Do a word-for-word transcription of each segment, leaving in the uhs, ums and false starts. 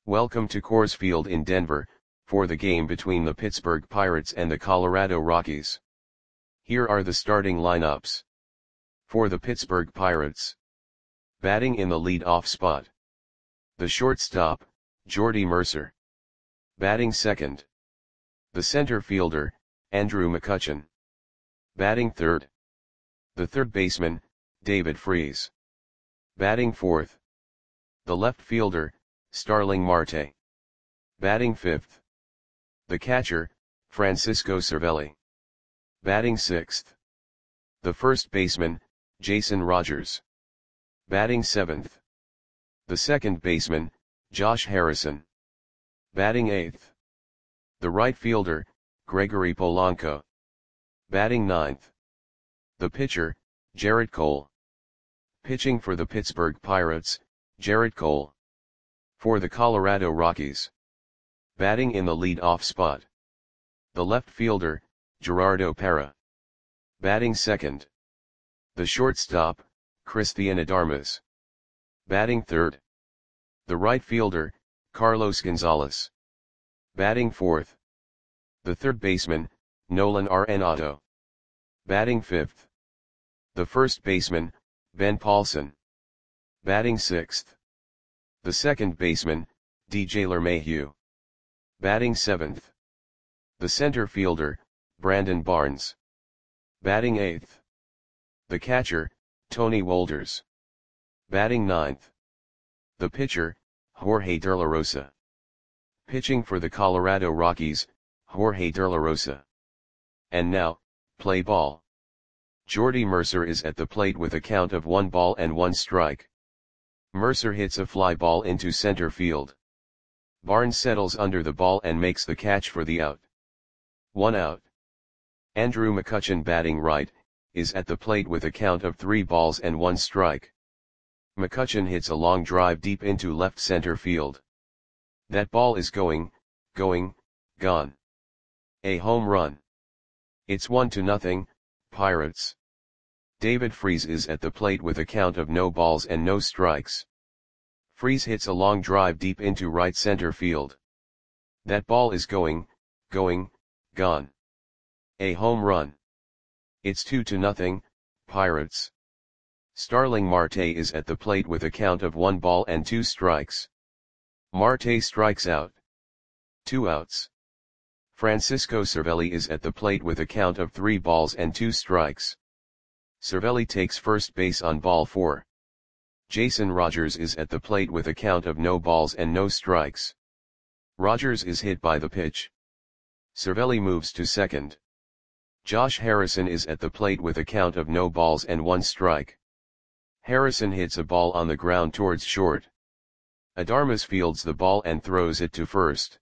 Welcome to Coors Field in Denver, for the game between the Pittsburgh Pirates and the Colorado Rockies. Here are the starting lineups. For the Pittsburgh Pirates. Batting in the lead-off spot. The shortstop, Jordy Mercer. Batting second. The center fielder, Andrew McCutchen. Batting third. The third baseman, David Freese. Batting fourth. The left fielder, Starling Marte. Batting fifth. The catcher, Francisco Cervelli. Batting sixth. The first baseman, Jason Rogers. Batting seventh. The second baseman, Josh Harrison. Batting eighth. The right fielder, Gregory Polanco. Batting ninth. The pitcher, Gerrit Cole. Pitching for the Pittsburgh Pirates, Gerrit Cole. For the Colorado Rockies. Batting in the lead-off spot. The left fielder, Gerardo Parra. Batting second. The shortstop, Cristian Adarmas. Batting third. The right fielder, Carlos Gonzalez. Batting fourth. The third baseman, Nolan Arenado. Batting fifth. The first baseman, Ben Paulson. Batting sixth. The second baseman, D J LeMahieu. Batting seventh. The center fielder, Brandon Barnes. Batting eighth. The catcher, Tony Wolders. Batting ninth. The pitcher, Jorge De La Rosa. Pitching for the Colorado Rockies, Jorge De La Rosa. And now, play ball. Jordy Mercer is at the plate with a count of one ball and one strike. Mercer hits a fly ball into center field. Barnes settles under the ball and makes the catch for the out. One out. Andrew McCutchen, batting right, is at the plate with a count of three balls and one strike. McCutchen hits a long drive deep into left center field. That ball is going, going, gone. A home run. It's one to nothing, Pirates. David Freese is at the plate with a count of no balls and no strikes. Freese hits a long drive deep into right center field. That ball is going, going, gone. A home run. It's two to nothing, Pirates. Starling Marte is at the plate with a count of one ball and two strikes. Marte strikes out. Two outs. Francisco Cervelli is at the plate with a count of three balls and two strikes. Cervelli takes first base on ball four. Jason Rogers is at the plate with a count of no balls and no strikes. Rogers is hit by the pitch. Cervelli moves to second. Josh Harrison is at the plate with a count of no balls and one strike. Harrison hits a ball on the ground towards short. Adarmas fields the ball and throws it to first.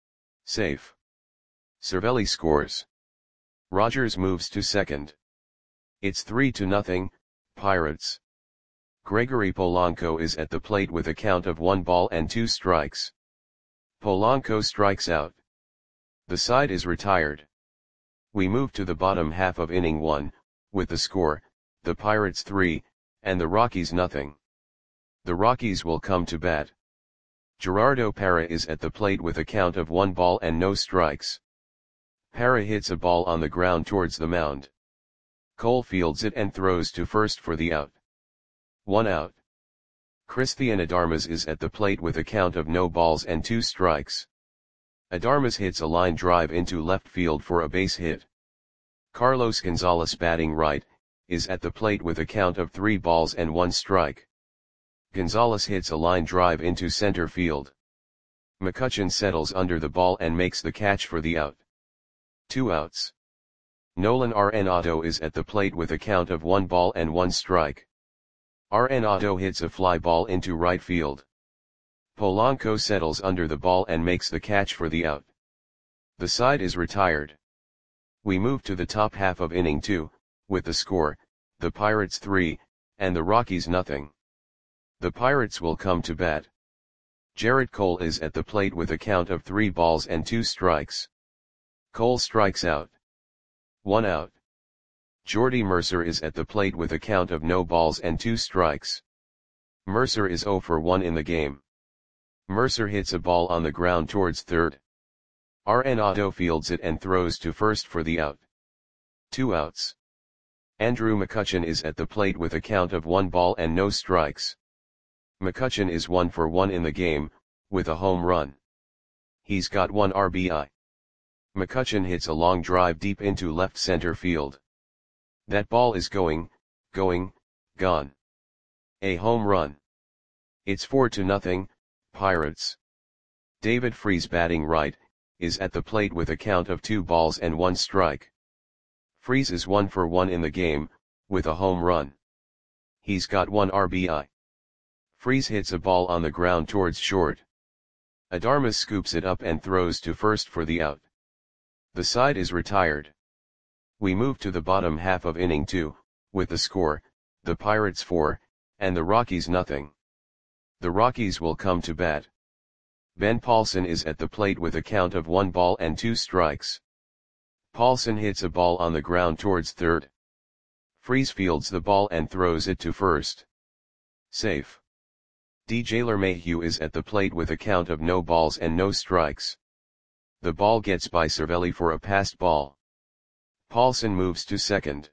Safe. Cervelli scores. Rogers moves to second. It's three to nothing, Pirates. Gregory Polanco is at the plate with a count of one ball and two strikes. Polanco strikes out. The side is retired. We move to the bottom half of inning one, with the score, the Pirates three, and the Rockies nothing. The Rockies will come to bat. Gerardo Parra is at the plate with a count of one ball and no strikes. Parra hits a ball on the ground towards the mound. Cole fields it and throws to first for the out. One out. Cristian Adarmas is at the plate with a count of no balls and two strikes. Adarmas hits a line drive into left field for a base hit. Carlos Gonzalez, batting right, is at the plate with a count of three balls and one strike. Gonzalez hits a line drive into center field. McCutchen settles under the ball and makes the catch for the out. Two outs. Nolan Arenado is at the plate with a count of one ball and one strike. Arenado hits a fly ball into right field. Polanco settles under the ball and makes the catch for the out. The side is retired. We move to the top half of inning two, with the score, the Pirates three, and the Rockies nothing. The Pirates will come to bat. Gerrit Cole is at the plate with a count of three balls and two strikes. Cole strikes out. One out. Jordy Mercer is at the plate with a count of no balls and two strikes. Mercer is zero for one in the game. Mercer hits a ball on the ground towards third. Arenado fields it and throws to first for the out. Two outs. Andrew McCutchen is at the plate with a count of one ball and no strikes. McCutchen is one for one in the game, with a home run. He's got one R B I. McCutchen hits a long drive deep into left center field. That ball is going, going, gone. A home run. It's four to nothing, Pirates. David Freese, batting right, is at the plate with a count of two balls and one strike. Freese is one for one in the game, with a home run. He's got one R B I. Freese hits a ball on the ground towards short. Adarmas scoops it up and throws to first for the out. The side is retired. We move to the bottom half of inning two, with the score, the Pirates four, and the Rockies nothing. The Rockies will come to bat. Ben Paulson is at the plate with a count of one ball and two strikes. Paulson hits a ball on the ground towards third. Freese fields the ball and throws it to first. Safe. D J LeMahieu is at the plate with a count of no balls and no strikes. The ball gets by Cervelli for a passed ball. Paulson moves to second.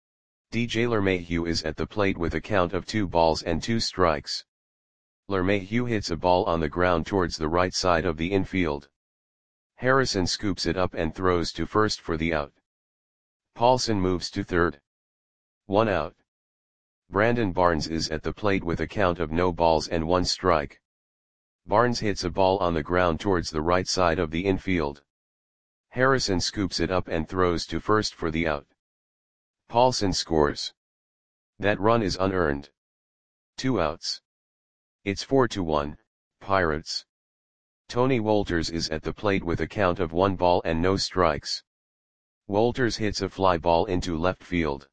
D J LeMahieu is at the plate with a count of two balls and two strikes. LeMahieu hits a ball on the ground towards the right side of the infield. Harrison scoops it up and throws to first for the out. Paulson moves to third. One out. Brandon Barnes is at the plate with a count of no balls and one strike. Barnes hits a ball on the ground towards the right side of the infield. Harrison scoops it up and throws to first for the out. Paulson scores. That run is unearned. Two outs. It's four to one, Pirates. Tony Wolters is at the plate with a count of one ball and no strikes. Wolters hits a fly ball into left field.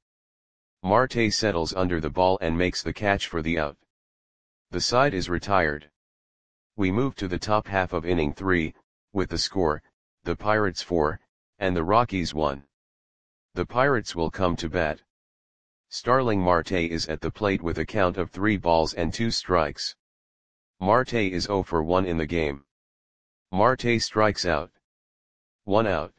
Marte settles under the ball and makes the catch for the out. The side is retired. We move to the top half of inning three, with the score, the Pirates four, and the Rockies one. The Pirates will come to bat. Starling Marte is at the plate with a count of three balls and two strikes. Marte is zero for one in the game. Marte strikes out. One out.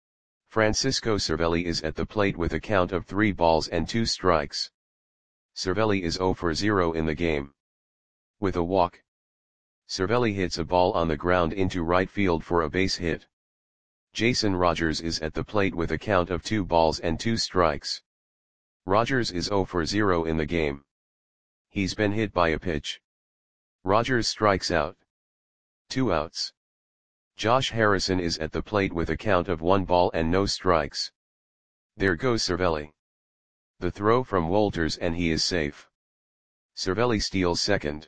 Francisco Cervelli is at the plate with a count of three balls and two strikes. Cervelli is zero for zero in the game. With a walk. Cervelli hits a ball on the ground into right field for a base hit. Jason Rogers is at the plate with a count of two balls and two strikes. Rogers is zero for zero in the game. He's been hit by a pitch. Rogers strikes out. Two outs. Josh Harrison is at the plate with a count of one ball and no strikes. There goes Cervelli. The throw from Wolters and he is safe. Cervelli steals second.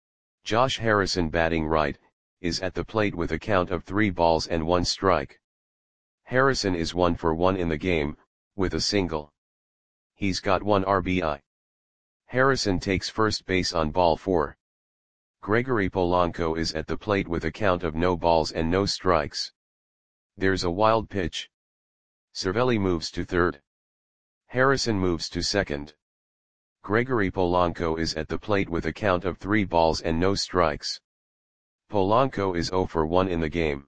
Josh Harrison, batting right, is at the plate with a count of three balls and one strike. Harrison is one for one in the game, with a single. He's got one R B I. Harrison takes first base on ball four. Gregory Polanco is at the plate with a count of no balls and no strikes. There's a wild pitch. Cervelli moves to third. Harrison moves to second. Gregory Polanco is at the plate with a count of three balls and no strikes. Polanco is zero for one in the game.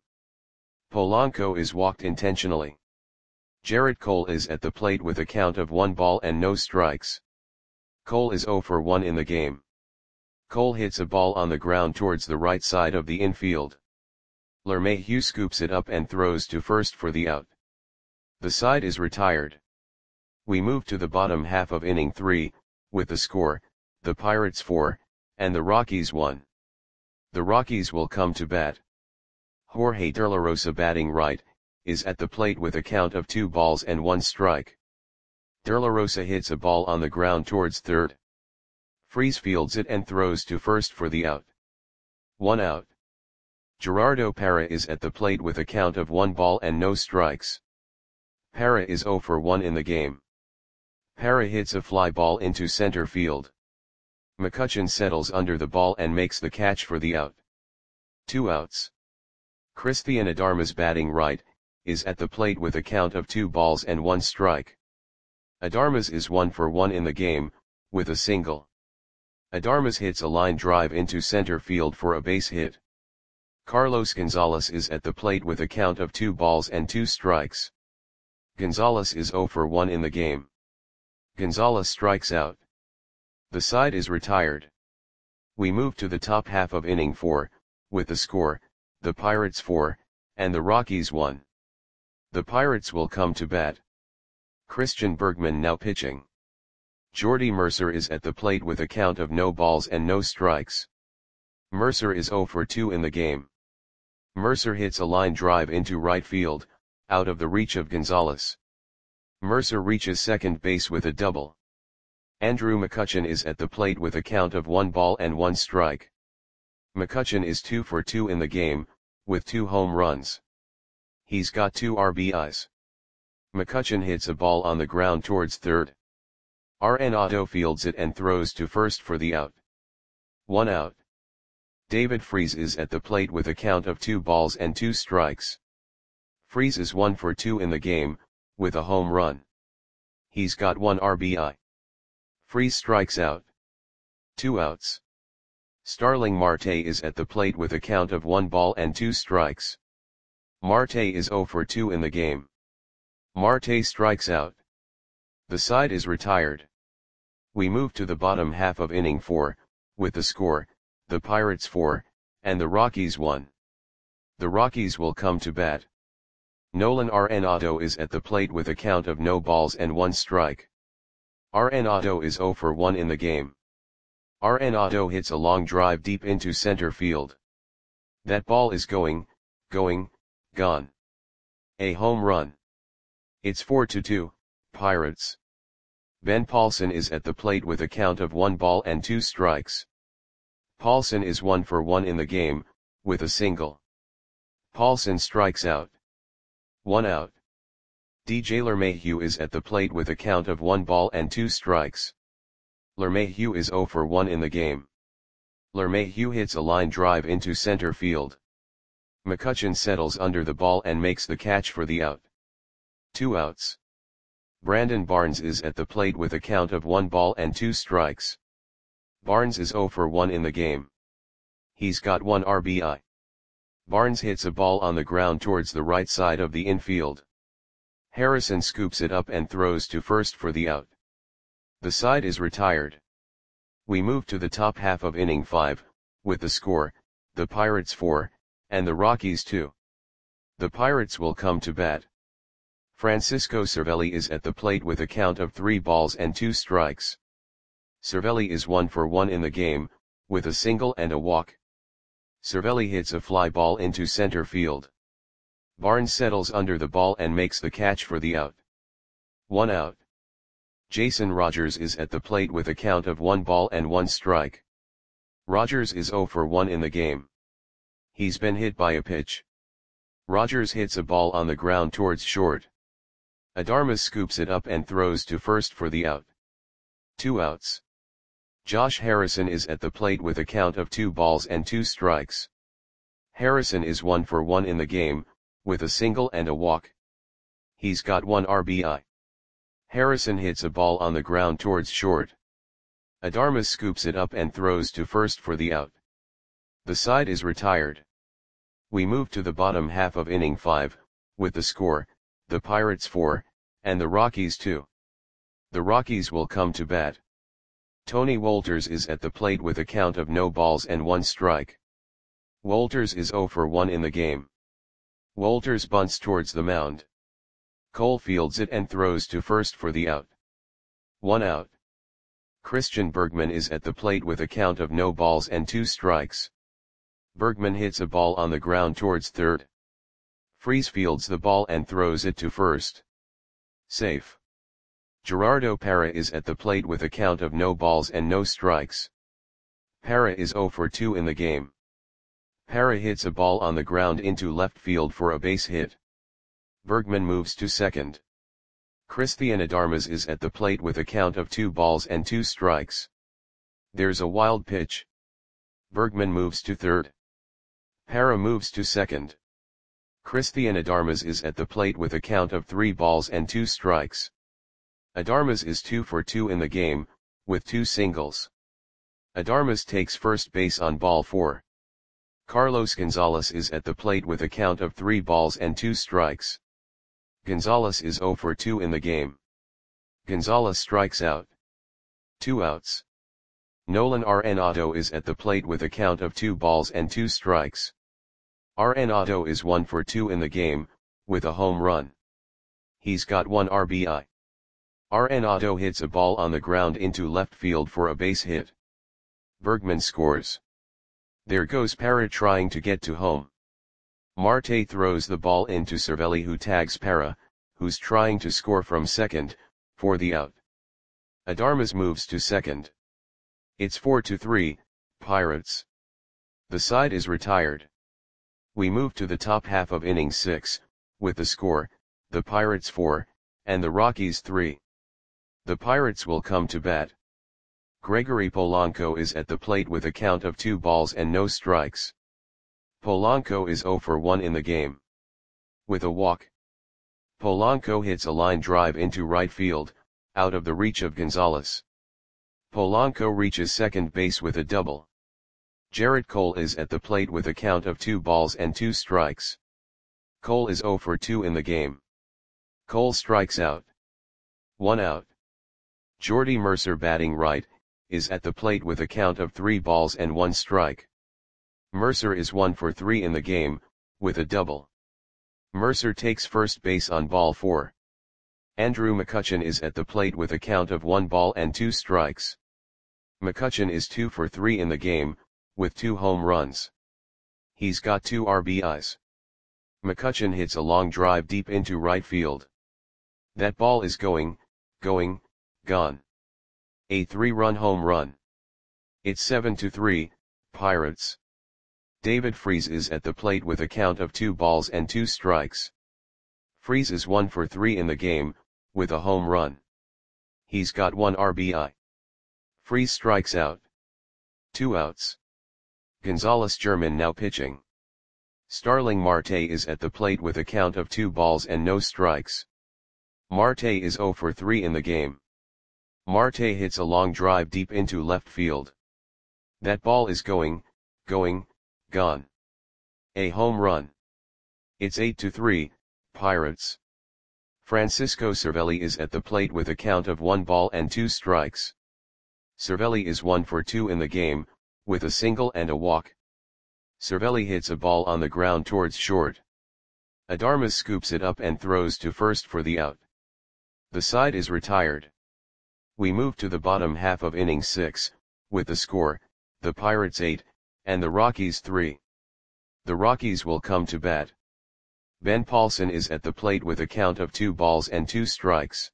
Polanco is walked intentionally. Jarrett Cole is at the plate with a count of one ball and no strikes. Cole is zero for one in the game. Cole hits a ball on the ground towards the right side of the infield. LeMahieu scoops it up and throws to first for the out. The side is retired. We move to the bottom half of inning three, with the score, the Pirates four, and the Rockies one. The Rockies will come to bat. Jorge De La Rosa, batting right, is at the plate with a count of two balls and one strike. De La Rosa hits a ball on the ground towards third. Freese fields it and throws to first for the out. One out. Gerardo Parra is at the plate with a count of one ball and no strikes. Parra is zero for one in the game. Parra hits a fly ball into center field. McCutchen settles under the ball and makes the catch for the out. Two outs. Christian Adarmas, batting right, is at the plate with a count of two balls and one strike. Adarmas is one for one in the game, with a single. Adarmas hits a line drive into center field for a base hit. Carlos Gonzalez is at the plate with a count of two balls and two strikes. Gonzalez is zero for one in the game. Gonzalez strikes out. The side is retired. We move to the top half of inning four, with the score, the Pirates four, and the Rockies one. The Pirates will come to bat. Christian Bergman now pitching. Jordy Mercer is at the plate with a count of no balls and no strikes. Mercer is zero for two in the game. Mercer hits a line drive into right field, out of the reach of Gonzalez. Mercer reaches second base with a double. Andrew McCutchen is at the plate with a count of one ball and one strike. McCutchen is two for two in the game, with two home runs. He's got two R B Is. McCutchen hits a ball on the ground towards third. Arenado fields it and throws to first for the out. One out. David Freese is at the plate with a count of two balls and two strikes. Freese is one for two in the game, with a home run. He's got one R B I. Freese strikes out. Two outs. Starling Marte is at the plate with a count of one ball and two strikes. Marte is zero for two in the game. Marte strikes out. The side is retired. We move to the bottom half of inning four, with the score, the Pirates four, and the Rockies one. The Rockies will come to bat. Nolan Arenado is at the plate with a count of no balls and one strike. Arenado is zero for one in the game. Arenado hits a long drive deep into center field. That ball is going, going, gone. A home run. It's four to two, Pirates. Ben Paulson is at the plate with a count of one ball and two strikes. Paulson is one for one in the game, with a single. Paulson strikes out. One out. D J LeMahieu is at the plate with a count of one ball and two strikes. LeMahieu is zero for one in the game. LeMahieu hits a line drive into center field. McCutchen settles under the ball and makes the catch for the out. Two outs. Brandon Barnes is at the plate with a count of one ball and two strikes. Barnes is zero for one in the game. He's got one R B I. Barnes hits a ball on the ground towards the right side of the infield. Harrison scoops it up and throws to first for the out. The side is retired. We move to the top half of inning five, with the score, the Pirates four, and the Rockies two. The Pirates will come to bat. Francisco Cervelli is at the plate with a count of three balls and two strikes. Cervelli is one for one in the game, with a single and a walk. Cervelli hits a fly ball into center field. Barnes settles under the ball and makes the catch for the out. One out. Jason Rogers is at the plate with a count of one ball and one strike. Rogers is zero for one in the game. He's been hit by a pitch. Rogers hits a ball on the ground towards short. Adarmas scoops it up and throws to first for the out. Two outs. Josh Harrison is at the plate with a count of two balls and two strikes. Harrison is one for one in the game, with a single and a walk. He's got one R B I. Harrison hits a ball on the ground towards short. Adarmas scoops it up and throws to first for the out. The side is retired. We move to the bottom half of inning five, with the score, the Pirates four, and the Rockies two. The Rockies will come to bat. Tony Wolters is at the plate with a count of no balls and one strike. Wolters is zero for one in the game. Wolters bunts towards the mound. Cole fields it and throws to first for the out. One out. Christian Bergman is at the plate with a count of no balls and two strikes. Bergman hits a ball on the ground towards third. Freese fields the ball and throws it to first. Safe. Gerardo Parra is at the plate with a count of no balls and no strikes. Parra is zero for two in the game. Parra hits a ball on the ground into left field for a base hit. Bergman moves to second. Christian Adarmas is at the plate with a count of two balls and two strikes. There's a wild pitch. Bergman moves to third. Parra moves to second. Christian Adarmas is at the plate with a count of three balls and two strikes. Adarmas is two for two in the game, with two singles. Adarmas takes first base on ball four. Carlos Gonzalez is at the plate with a count of three balls and two strikes. Gonzalez is zero for two in the game. Gonzalez strikes out. Two outs. Nolan Arenado is at the plate with a count of two balls and two strikes. Arenado is one for two in the game, with a home run. He's got one R B I. Arenado hits a ball on the ground into left field for a base hit. Bergman scores. There goes Parra trying to get to home. Marte throws the ball into Cervelli, who tags Parra, who's trying to score from second, for the out. Adarmas moves to second. It's four to three, Pirates. The side is retired. We move to the top half of inning six, with the score, the Pirates four, and the Rockies three. The Pirates will come to bat. Gregory Polanco is at the plate with a count of two balls and no strikes. Polanco is zero for one in the game. With a walk. Polanco hits a line drive into right field, out of the reach of Gonzalez. Polanco reaches second base with a double. Jarrett Cole is at the plate with a count of two balls and two strikes. Cole is zero for two in the game. Cole strikes out. One out. Jordy Mercer, batting right, is at the plate with a count of three balls and one strike. Mercer is one for three in the game, with a double. Mercer takes first base on ball four. Andrew McCutchen is at the plate with a count of one ball and two strikes. McCutchen is two for three in the game, with two home runs. He's got two R B Is. McCutchen hits a long drive deep into right field. That ball is going, going, gone. A three-run home run. It's seven to three, Pirates. David Freese is at the plate with a count of two balls and two strikes. Freese is one for three in the game, with a home run. He's got one R B I. Freese strikes out. Two outs. Gonzalez German now pitching. Starling Marte is at the plate with a count of two balls and no strikes. Marte is zero for three in the game. Marte hits a long drive deep into left field. That ball is going, going, gone. A home run. It's eight to three, Pirates. Francisco Cervelli is at the plate with a count of one ball and two strikes. Cervelli is one for two in the game, with a single and a walk. Cervelli hits a ball on the ground towards short. Adarmas scoops it up and throws to first for the out. The side is retired. We move to the bottom half of inning six, with the score, the Pirates eight, and the Rockies three. The Rockies will come to bat. Ben Paulson is at the plate with a count of two balls and two strikes.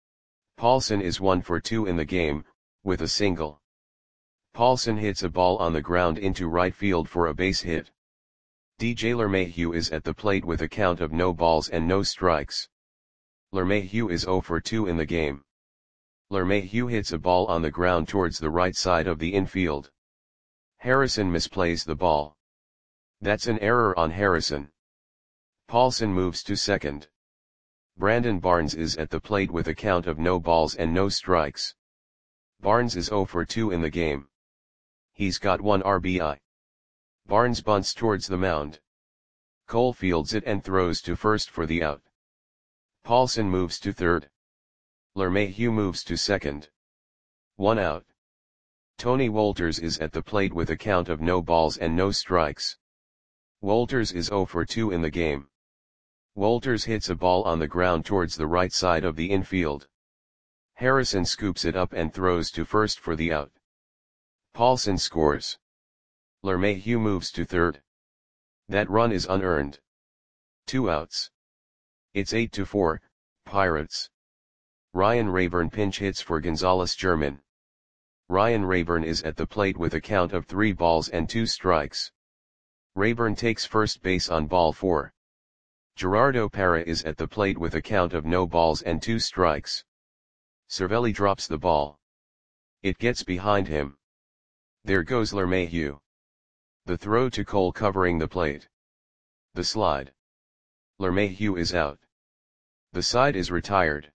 Paulson is one for two in the game, with a single. Paulson hits a ball on the ground into right field for a base hit. D J LeMahieu is at the plate with a count of no balls and no strikes. LeMahieu is zero for two in the game. LeMahieu hits a ball on the ground towards the right side of the infield. Harrison misplays the ball. That's an error on Harrison. Paulson moves to second. Brandon Barnes is at the plate with a count of no balls and no strikes. Barnes is zero for two in the game. He's got one R B I. Barnes bunts towards the mound. Cole fields it and throws to first for the out. Paulson moves to third. LeMahieu moves to second. One out. Tony Wolters is at the plate with a count of no balls and no strikes. Wolters is zero for two in the game. Wolters hits a ball on the ground towards the right side of the infield. Harrison scoops it up and throws to first for the out. Paulson scores. LeMahieu moves to third. That run is unearned. Two outs. It's eight to four, Pirates. Ryan Rayburn pinch hits for Gonzalez German. Ryan Rayburn is at the plate with a count of three balls and two strikes. Rayburn takes first base on ball four. Gerardo Parra is at the plate with a count of no balls and two strikes. Cervelli drops the ball. It gets behind him. There goes LeMahieu. The throw to Cole covering the plate. The slide. LeMahieu is out. The side is retired.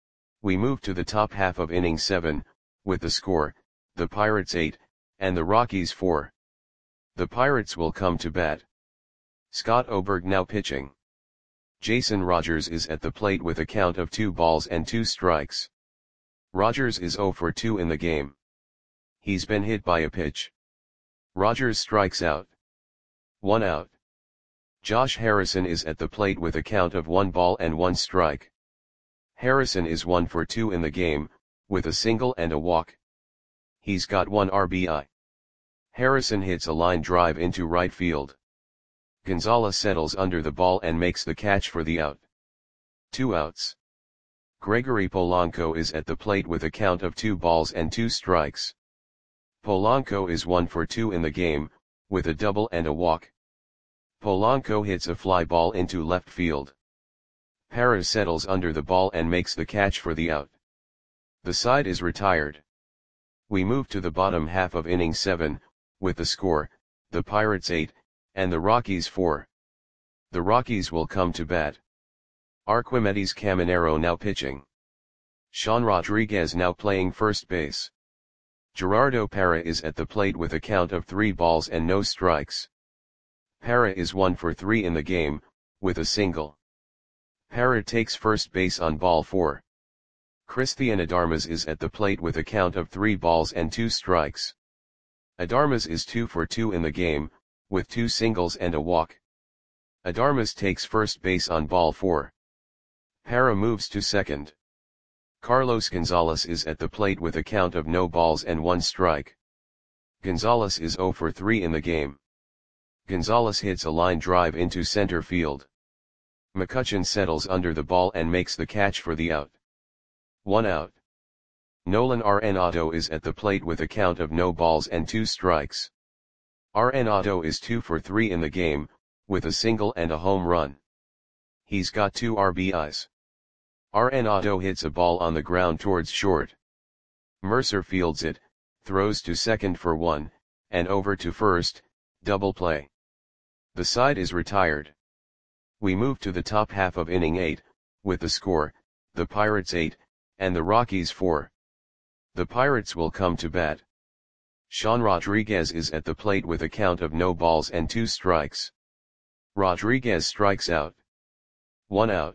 We move to the top half of inning seven, with the score, the Pirates eight, and the Rockies four. The Pirates will come to bat. Scott Oberg now pitching. Jason Rogers is at the plate with a count of two balls and two strikes. Rogers is oh for two in the game. He's been hit by a pitch. Rogers strikes out. One out. Josh Harrison is at the plate with a count of one ball and one strike. Harrison is one for two in the game, with a single and a walk. He's got one R B I. Harrison hits a line drive into right field. Gonzalez settles under the ball and makes the catch for the out. Two outs. Gregory Polanco is at the plate with a count of two balls and two strikes. Polanco is one for two in the game, with a double and a walk. Polanco hits a fly ball into left field. Parra settles under the ball and makes the catch for the out. The side is retired. We move to the bottom half of inning seven, with the score, the Pirates eight, and the Rockies four. The Rockies will come to bat. Arquimedes Caminero now pitching. Sean Rodriguez now playing first base. Gerardo Parra is at the plate with a count of three balls and no strikes. Parra is one for three in the game, with a single. Parra takes first base on ball four. Christian Adarmas is at the plate with a count of three balls and two strikes. Adarmas is two for two in the game, with two singles and a walk. Adarmas takes first base on ball four. Parra moves to second. Carlos Gonzalez is at the plate with a count of no balls and one strike. Gonzalez is oh for three in the game. Gonzalez hits a line drive into center field. McCutchen settles under the ball and makes the catch for the out. One out. Nolan Arenado is at the plate with a count of no balls and two strikes. Arenado is two for three in the game, with a single and a home run. He's got two R B Is. Arenado hits a ball on the ground towards short. Mercer fields it, throws to second for one, and over to first, double play. The side is retired. We move to the top half of inning eight, with the score, the Pirates eight, and the Rockies four. The Pirates will come to bat. Sean Rodriguez is at the plate with a count of no balls and two strikes. Rodriguez strikes out. One out.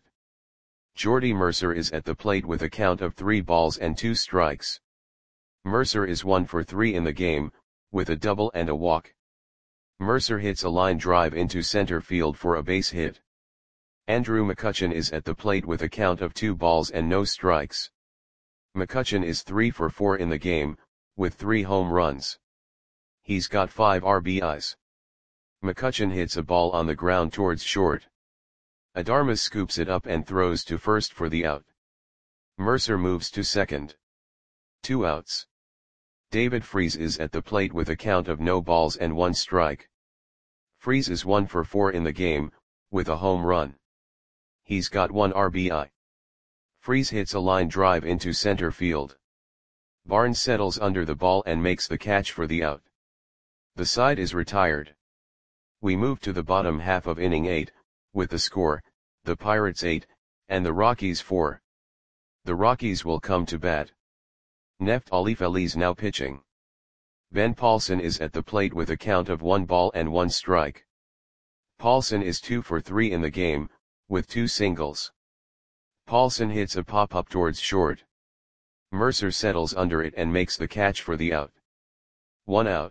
Jordy Mercer is at the plate with a count of three balls and two strikes. Mercer is one for three in the game, with a double and a walk. Mercer hits a line drive into center field for a base hit. Andrew McCutchen is at the plate with a count of two balls and no strikes. McCutchen is three for four in the game, with three home runs. He's got five R B Is. McCutchen hits a ball on the ground towards short. Adarmas scoops it up and throws to first for the out. Mercer moves to second. Two outs. David Freese is at the plate with a count of no balls and one strike. Freese is one for four in the game, with a home run. He's got one R B I. Freese hits a line drive into center field. Barnes settles under the ball and makes the catch for the out. The side is retired. We move to the bottom half of inning eight, with the score, the Pirates eight, and the Rockies four. The Rockies will come to bat. Neftali Feliz now pitching. Ben Paulson is at the plate with a count of one ball and one strike. Paulson is two for three in the game, with two singles. Paulson hits a pop-up towards short. Mercer settles under it and makes the catch for the out. One out.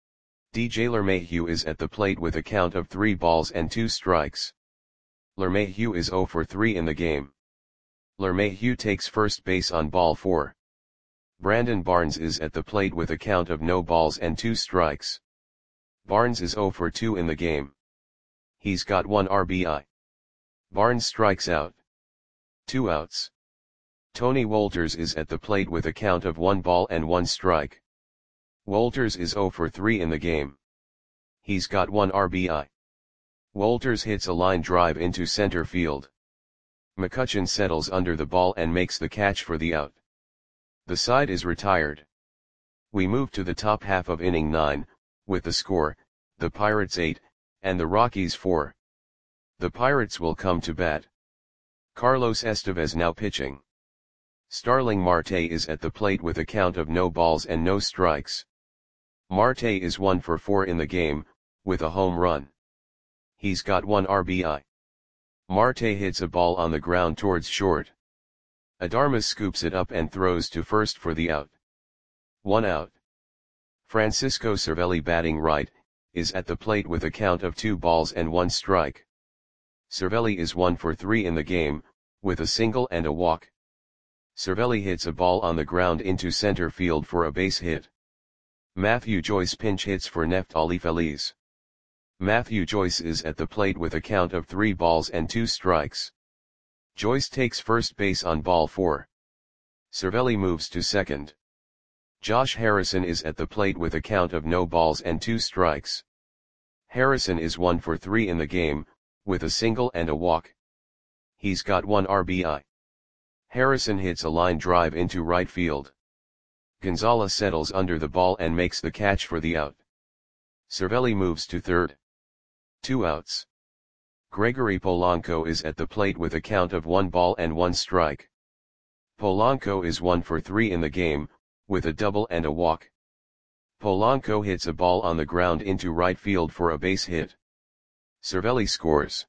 D J LeMahieu is at the plate with a count of three balls and two strikes. LeMahieu is oh for three in the game. LeMahieu takes first base on ball four. Brandon Barnes is at the plate with a count of no balls and two strikes. Barnes is oh for two in the game. He's got one R B I. Barnes strikes out. Two outs. Tony Wolters is at the plate with a count of one ball and one strike. Wolters is oh for three in the game. He's got one R B I. Wolters hits a line drive into center field. McCutchen settles under the ball and makes the catch for the out. The side is retired. We move to the top half of inning nine, with the score, the Pirates eight, and the Rockies four. The Pirates will come to bat. Carlos Estevez now pitching. Starling Marte is at the plate with a count of no balls and no strikes. Marte is one for four in the game, with a home run. He's got one R B I. Marte hits a ball on the ground towards short. Adarmas scoops it up and throws to first for the out. One out. Francisco Cervelli, batting right, is at the plate with a count of two balls and one strike. Cervelli is one for three in the game, with a single and a walk. Cervelli hits a ball on the ground into center field for a base hit. Matthew Joyce pinch hits for Neftali Feliz. Matthew Joyce is at the plate with a count of three balls and two strikes. Joyce takes first base on ball four. Cervelli moves to second. Josh Harrison is at the plate with a count of no balls and two strikes. Harrison is one for three in the game, with a single and a walk. He's got one R B I. Harrison hits a line drive into right field. Gonzalez settles under the ball and makes the catch for the out. Cervelli moves to third. Two outs. Gregory Polanco is at the plate with a count of one ball and one strike. Polanco is one for three in the game, with a double and a walk. Polanco hits a ball on the ground into right field for a base hit. Cervelli scores.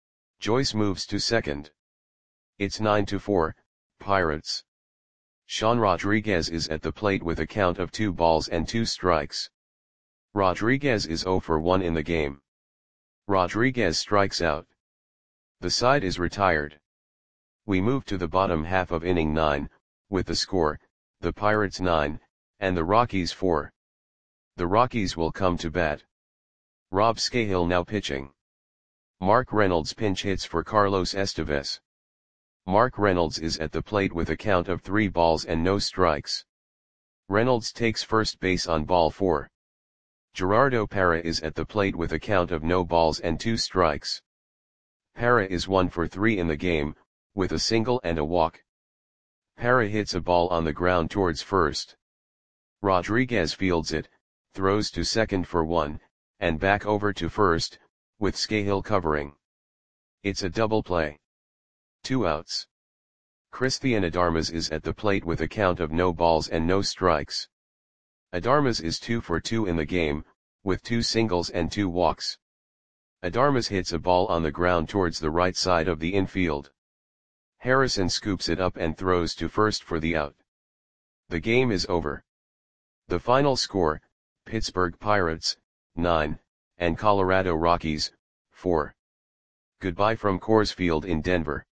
Joyce moves to second. It's nine to four, Pirates. Sean Rodriguez is at the plate with a count of two balls and two strikes. Rodriguez is zero for one in the game. Rodriguez strikes out. The side is retired. We move to the bottom half of inning nine, with the score, the Pirates nine, and the Rockies four. The Rockies will come to bat. Rob Scahill now pitching. Mark Reynolds pinch hits for Carlos Estevez. Mark Reynolds is at the plate with a count of three balls and no strikes. Reynolds takes first base on ball four. Gerardo Parra is at the plate with a count of no balls and two strikes. Parra is one for three in the game, with a single and a walk. Parra hits a ball on the ground towards first. Rodriguez fields it, throws to second for one, and back over to first, with Scahill covering. It's a double play. Two outs. Christian Adarmas is at the plate with a count of no balls and no strikes. Adarmas is two for two in the game, with two singles and two walks. Adarmas hits a ball on the ground towards the right side of the infield. Harrison scoops it up and throws to first for the out. The game is over. The final score, Pittsburgh Pirates, nine, and Colorado Rockies, four. Goodbye from Coors Field in Denver.